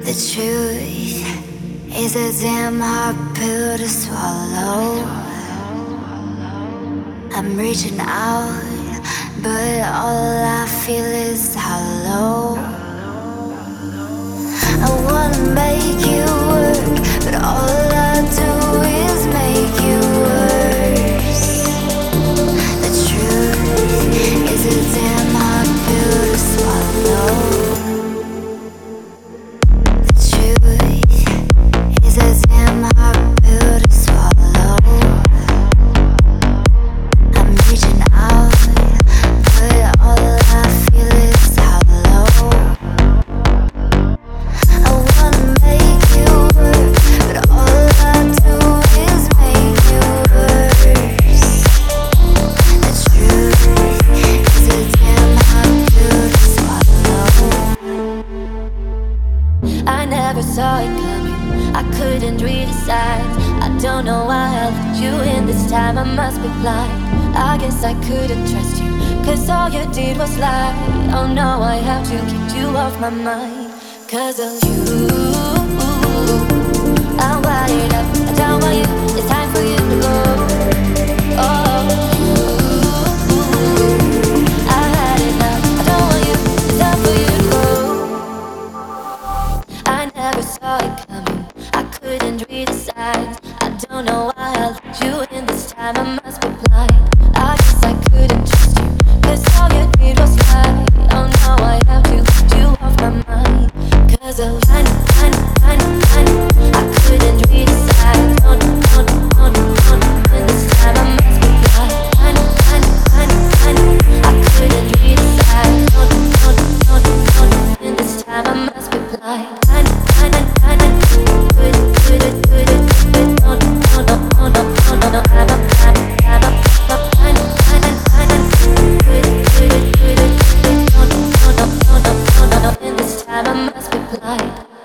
The truth is a damn hard pill to swallow. I'm reaching out, but all I feel is hollow. I wanna make you work, but all I do is make you worse. The truth is a damn hard pill to swallow. I never saw it coming, I couldn't read the signs. I don't know why I let you in this time, I must be blind. I guess I couldn't trust you, cause all you did was lie. Oh no, I have to keep you off my mind. Cause of you, I'm wired up, I don't want you, it's time for you to go. Oh, you, I had enough, I don't want you, it's time for you to go. I never saw it coming, I couldn't read the signs. I don't know why I let you in this time, I must be blind. I guess I couldn't trust you, cause all you did was lie. Oh no, I have to get you off my mind. Cause of I couldn't read the signs. Oh no, in this time I must be blind. I couldn't read the signs. Oh no, in this time I must be blind. In this time I must be blind.